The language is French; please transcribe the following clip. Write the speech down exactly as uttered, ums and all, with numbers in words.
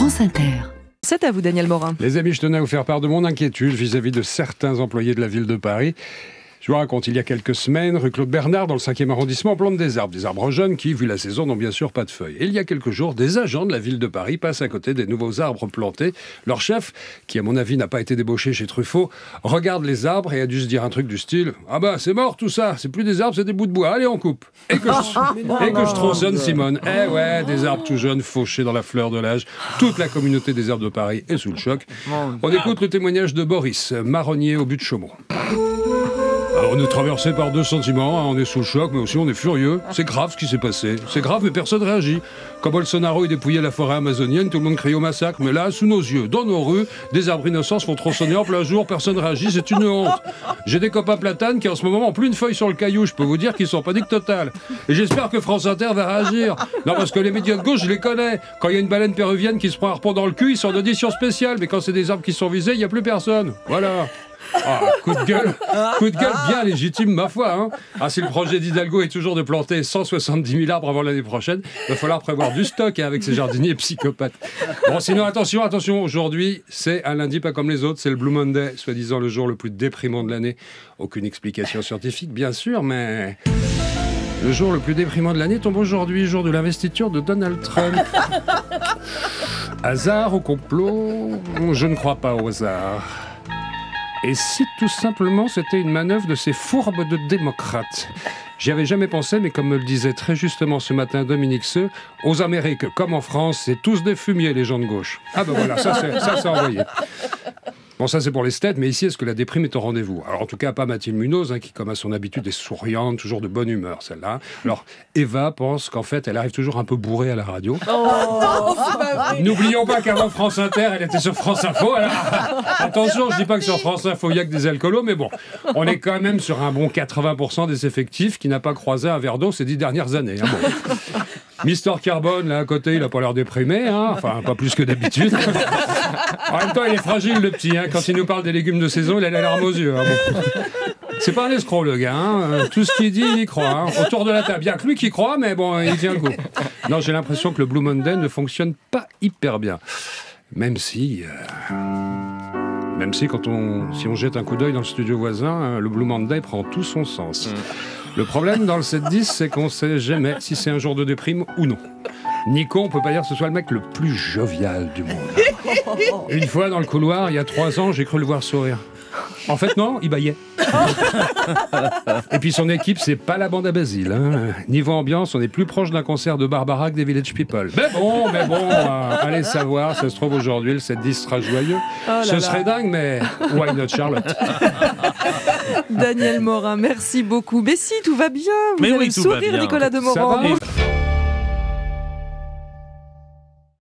France Inter. C'est à vous, Daniel Morin. Les amis, je tenais à vous faire part de mon inquiétude vis-à-vis de certains employés de la ville de Paris. Je vous raconte, il y a quelques semaines, rue Claude Bernard, dans le cinquième arrondissement, on plante des arbres. Des arbres jeunes qui, vu la saison, n'ont bien sûr pas de feuilles. Et il y a quelques jours, des agents de la ville de Paris passent à côté des nouveaux arbres plantés. Leur chef, qui à mon avis n'a pas été débauché chez Truffaut, regarde les arbres et a dû se dire un truc du style « Ah bah, c'est mort tout ça, c'est plus des arbres, c'est des bouts de bois, allez on coupe !» Et que je, et que je tronçonne Simone. Eh ouais, des arbres tout jeunes, fauchés dans la fleur de l'âge. Toute la communauté des arbres de Paris est sous le choc. On écoute le témoignage de Boris, marronnier au but de Chaumont. On est traversé par deux sentiments, hein. On est sous le choc, mais aussi on est furieux. C'est grave ce qui s'est passé. C'est grave, mais personne réagit. Quand Bolsonaro il dépouillait la forêt amazonienne, tout le monde criait au massacre. Mais là, sous nos yeux, dans nos rues, des arbres innocents se font tronçonner en plein jour, personne réagit, c'est une honte. J'ai des copains platanes qui en ce moment n'ont plus une feuille sur le caillou, je peux vous dire qu'ils sont en panique totale. Et j'espère que France Inter va réagir. Non, parce que les médias de gauche, je les connais. Quand il y a une baleine péruvienne qui se prend un harpon dans le cul, ils sont en audition spéciale. Mais quand c'est des arbres qui sont visés, il n'y a plus personne. Voilà. Ah, coup de gueule, coup de gueule bien légitime, ma foi. Hein. Ah, si le projet d'Hidalgo est toujours de planter cent soixante-dix mille arbres avant l'année prochaine, il va falloir prévoir du stock hein, avec ces jardiniers psychopathes. Bon, sinon, attention, attention, aujourd'hui, c'est un lundi pas comme les autres, c'est le Blue Monday, soi-disant le jour le plus déprimant de l'année. Aucune explication scientifique, bien sûr, mais... Le jour le plus déprimant de l'année tombe aujourd'hui, jour de l'investiture de Donald Trump. Hasard ou complot ? Je ne crois pas au hasard. Et si tout simplement c'était une manœuvre de ces fourbes de démocrates ? J'y avais jamais pensé, mais comme me le disait très justement ce matin Dominique Seux, aux Amériques comme en France, c'est tous des fumiers les gens de gauche. Ah ben voilà, ça c'est, ça c'est envoyé. Bon, ça c'est pour les stats, mais ici, est-ce que la déprime est au rendez-vous ? Alors en tout cas, pas Mathilde Munoz, hein, qui comme à son habitude est souriante, toujours de bonne humeur, celle-là. Alors Eva pense qu'en fait, elle arrive toujours un peu bourrée à la radio. Oh, c'est pas vrai. N'oublions pas qu'avant France Inter, elle était sur France Info. Alors, attention, je dis pas que sur France Info, il y a que des alcoolos, mais bon, on est quand même sur un bon quatre-vingts pour cent des effectifs qui n'a pas croisé un verre d'eau ces dix dernières années. Hein, bon. Mister Carbone, là, à côté, il a pas l'air déprimé, hein. Enfin, pas plus que d'habitude. En même temps, il est fragile, le petit, hein. Quand il nous parle des légumes de saison, il a la larme aux yeux. Hein. Bon. C'est pas un escroc, le gars, hein. Tout ce qu'il dit, il y croit. Hein. Autour de la table, bien que lui qui croit, mais bon, il tient le coup. Non, j'ai l'impression que le Blue Monday ne fonctionne pas hyper bien. Même si... Euh... Même si, quand on, si on jette un coup d'œil dans le studio voisin, le Blue Monday prend tout son sens. Mmh. Le problème dans le sept dix, c'est qu'on sait jamais si c'est un jour de déprime ou non. Nico, on peut pas dire que ce soit le mec le plus jovial du monde. Une fois, dans le couloir, il y a trois ans, j'ai cru le voir sourire. En fait, non, il bâillait. Et puis son équipe, c'est pas la bande à Basile. Hein. Niveau ambiance, on est plus proche d'un concert de Barbara que des Village People. Mais bon, mais bon, euh, allez savoir, ça se trouve aujourd'hui, le sept dix sera joyeux. Oh Ce là serait là. Dingue, mais why not Charlotte? Daniel Morin, merci beaucoup. Mais si, tout va bien. Vous mais avez oui, le sourire, Nicolas Demorand.